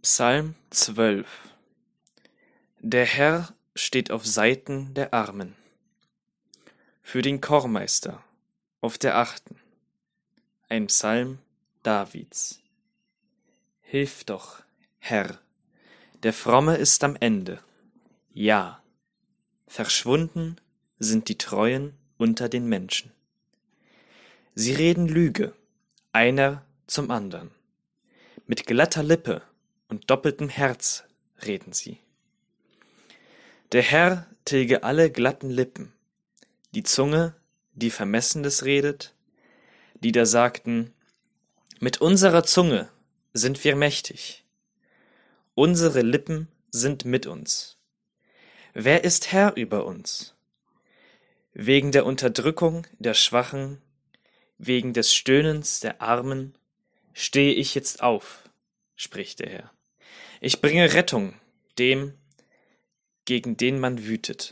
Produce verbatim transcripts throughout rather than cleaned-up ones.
Psalm zwölf. Der Herr steht auf Seiten der Armen. Für den Chormeister auf der achten. Ein Psalm Davids. Hilf doch, Herr, der Fromme ist am Ende. Ja, verschwunden sind die Treuen unter den Menschen. Sie reden Lüge, einer zum andern. Mit glatter Lippe und doppeltem Herz reden sie. Der Herr tilge alle glatten Lippen, die Zunge, die Vermessenes redet, die da sagten, mit unserer Zunge sind wir mächtig, unsere Lippen sind mit uns. Wer ist Herr über uns? Wegen der Unterdrückung der Schwachen, wegen des Stöhnens der Armen, stehe ich jetzt auf, spricht der Herr. Ich bringe Rettung dem, gegen den man wütet.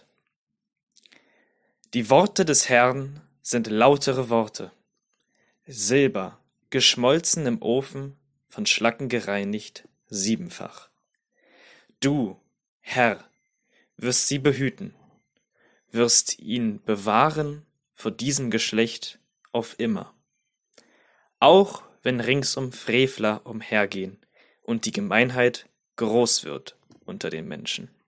Die Worte des Herrn sind lautere Worte, Silber, geschmolzen im Ofen, von Schlacken gereinigt, siebenfach. Du, Herr, wirst sie behüten, wirst ihn bewahren vor diesem Geschlecht auf immer. Auch wenn ringsum Frevler umhergehen und die Gemeinheit groß wird unter den Menschen.